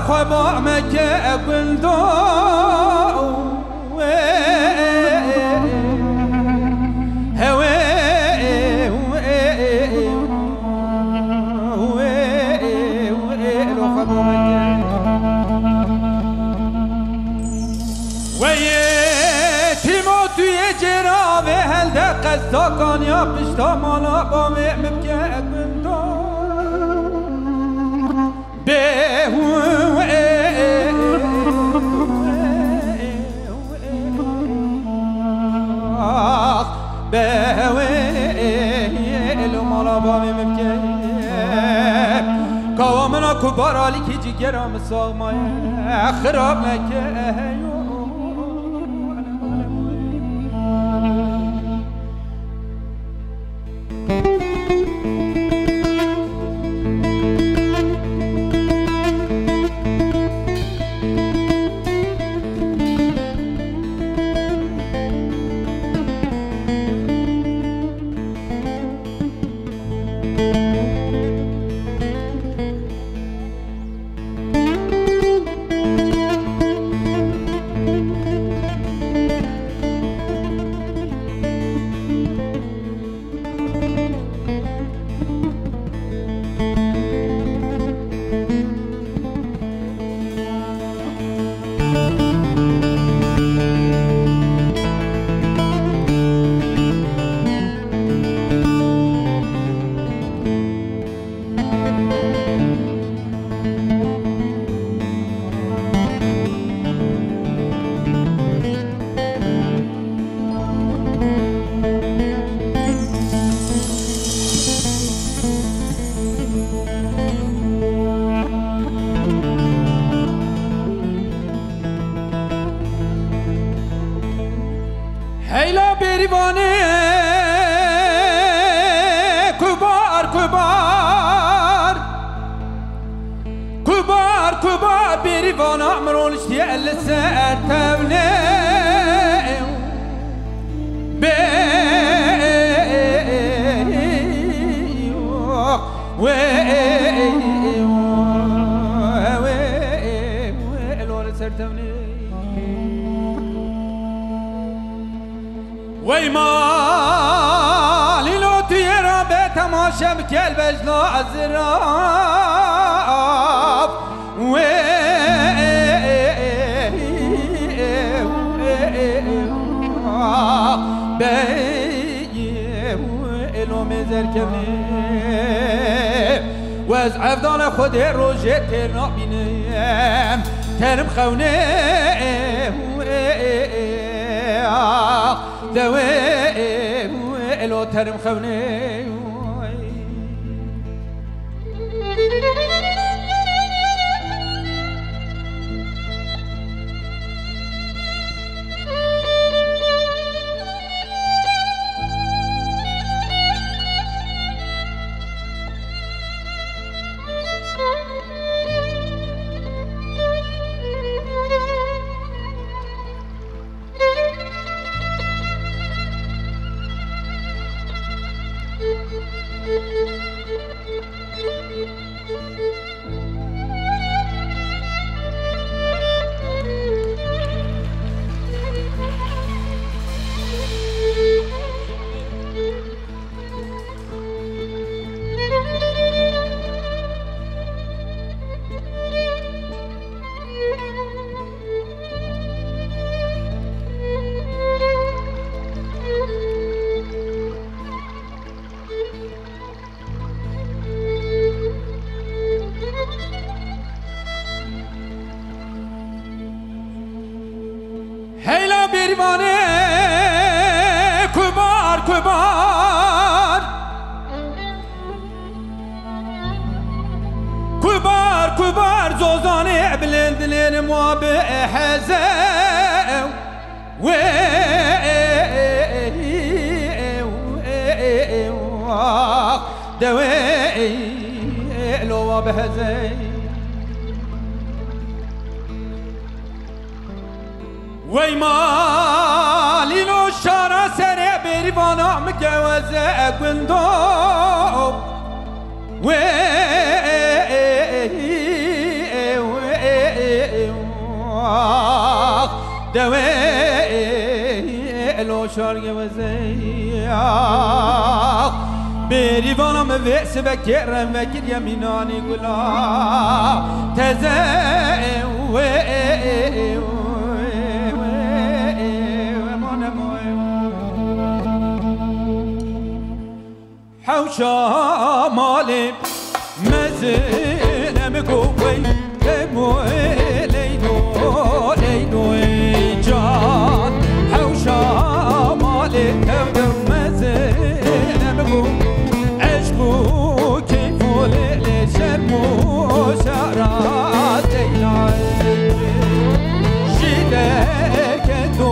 خبا مكة بلدو قصداقان یا پشتا مالا با مبکه بندو به مالا با مبکه کامنا کبارالی که جگرام ساغمای خراب نکه هیلا بریوانه کبار کبار کبار کبار بریوانه امرونش دیل سر تونه وی مالی لو تیرا به تماشا بکل بجلا ازراب مزر کبنی و از عفدان خود روژه ترنا بینم ترم خونه دوي لو ترم خوني هیلا بریوانه کبار کبار کبار کبار زوزانه بلندلین موابع حزاو دوي لو بهزاو وی مالی نو شارا سر بریوانا مگوزه گندو وی دوي لو شارق وزياق بيري فانم ويس بكرم وكر يميناني قلا تزي حوشا مالي مزينم قوي لمو لينو لينو جان حوشا مالي تودر مزينم قوي عشقو كيفو ليلي شرمو شارات جيدك انتو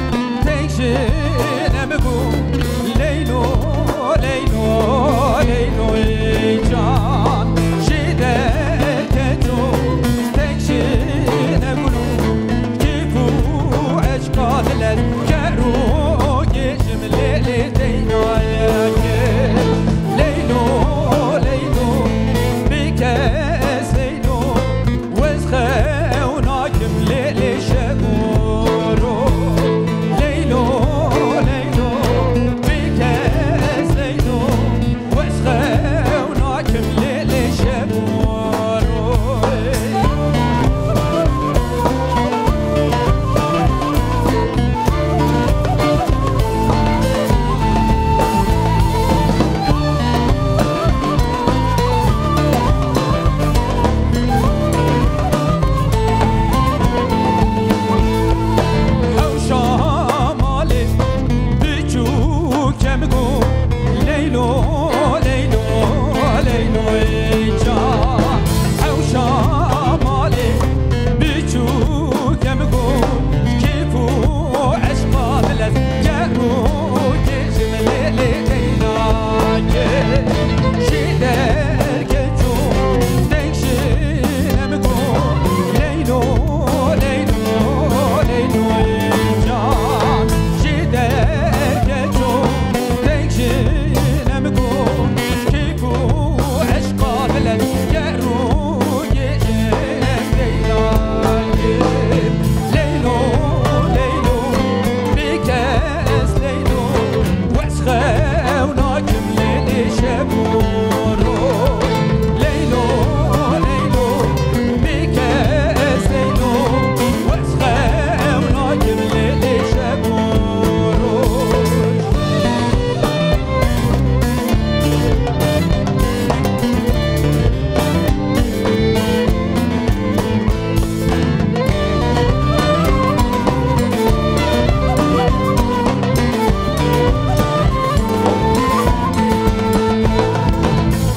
تنشنم قوي لينو لينو لينو جان جيدك انتو تنشنم قوي كيفو عشقات لذكرو جيشم ليلي دينا ليلو ليلو بكاس ليلو وسخوناكم ليلي شبورو ليلو ليلو بكاس ليلو وسخوناكم ليلي شبورو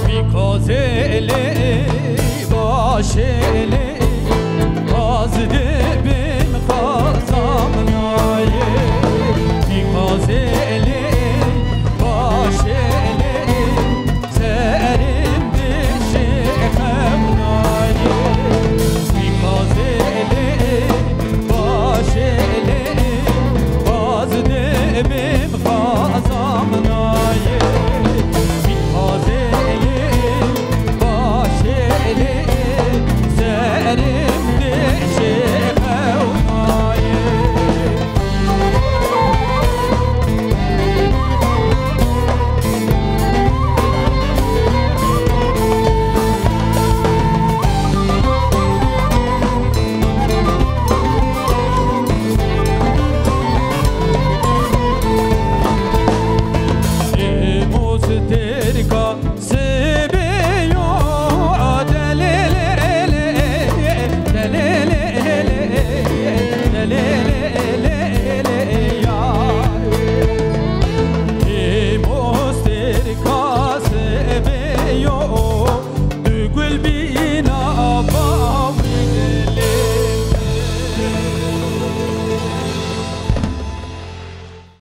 Şele, az